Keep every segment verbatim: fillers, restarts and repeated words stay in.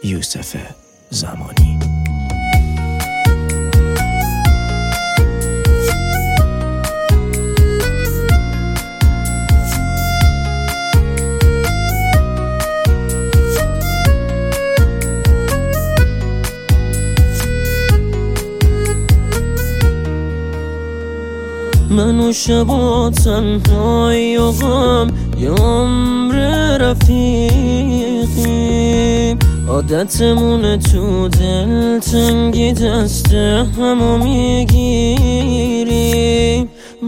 یوسف زمانی. من و شبا تنهایی و غم یه عمر رفیقیم، عادتمونه تو دل تنگی دست همو میگیریم.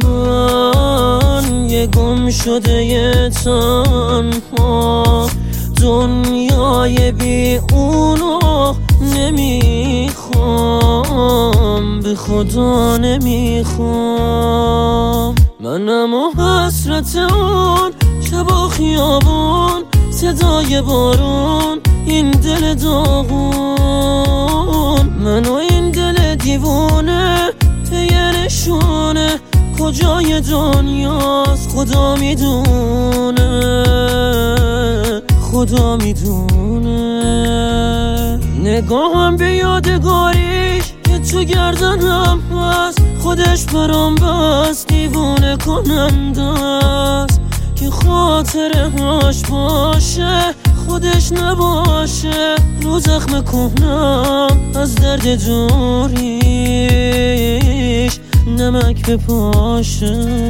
من یه گم شده یه تنها، دنیای بی اونو نمیخوام، به خدا نمیخوام. منم و حسرت اون شب و خیابون، صدای بارون، این دل داغون. من و این دل دیوونه یه نشونه، کجای دنیاست خدا میدونه، خدا میدونه. نگاهم به یادگاریش که تو گردنم هست، خودش برام بس دیوونه کننده است. که خاطرهاش باشه خودش نباشه، رو زخم کهنم از درد دوریش نمک بپاشه.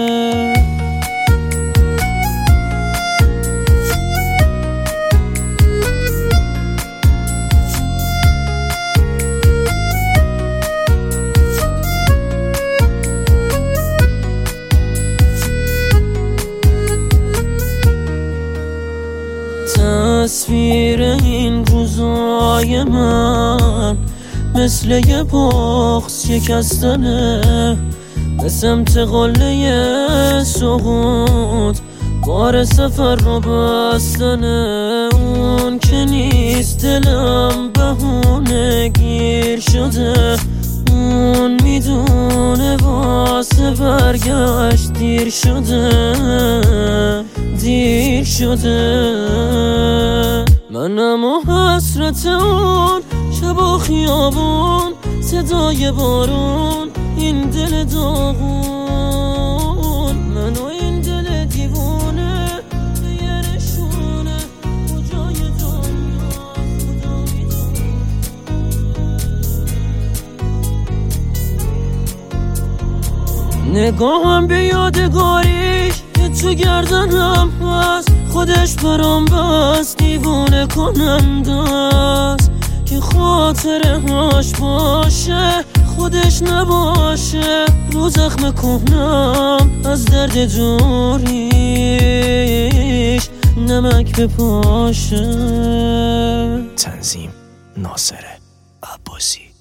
تصویر این روزای من مثل یه بغض شکستنه، به سمت قله سقوط بار سفر رو بستنه. اون که نیست دلم بهونه گیر شده، اون میدونه واسه برگشت دیر شده، دیر شده. منم و حسرت اون شب و خیابون، صدای بارون، این دل داغون. من و این دل دیوونه یه نشونه، کجای دنیا خدا میدونه. نگاهم به یادگاریش که تو گردنم هست، خودش برام بس دیوونه کننده است. که خاطرهاش باشه خودش نباشه، رو زخم کهنم از درد دوریش نمک بپاشه. تنظیم ناصر عباسی.